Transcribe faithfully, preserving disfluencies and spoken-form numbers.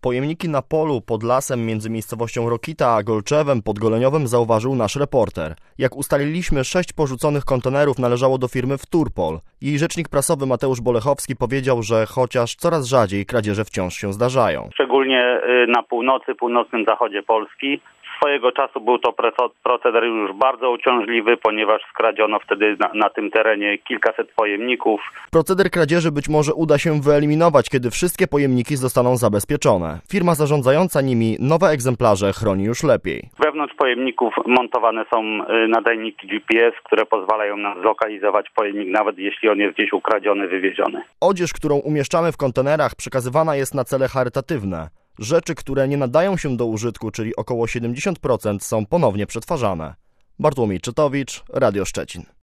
Pojemniki na polu pod lasem między miejscowością Rokita a Golczewem pod Goleniowem zauważył nasz reporter. Jak ustaliliśmy, sześć porzuconych kontenerów należało do firmy Wturpol. Jej rzecznik prasowy Mateusz Bolechowski powiedział, że chociaż coraz rzadziej kradzieże wciąż się zdarzają. Szczególnie na północy, północnym zachodzie Polski. Swojego czasu był to proceder już bardzo uciążliwy, ponieważ skradziono wtedy na, na tym terenie kilkaset pojemników. Proceder kradzieży być może uda się wyeliminować, kiedy wszystkie pojemniki zostaną zabezpieczone. Firma zarządzająca nimi nowe egzemplarze chroni już lepiej. Wewnątrz pojemników montowane są nadajniki G P S, które pozwalają nam zlokalizować pojemnik, nawet jeśli on jest gdzieś ukradziony, wywieziony. Odzież, którą umieszczamy w kontenerach, przekazywana jest na cele charytatywne. Rzeczy, które nie nadają się do użytku, czyli około siedemdziesiąt procent, są ponownie przetwarzane. Bartłomiej Czytowicz, Radio Szczecin.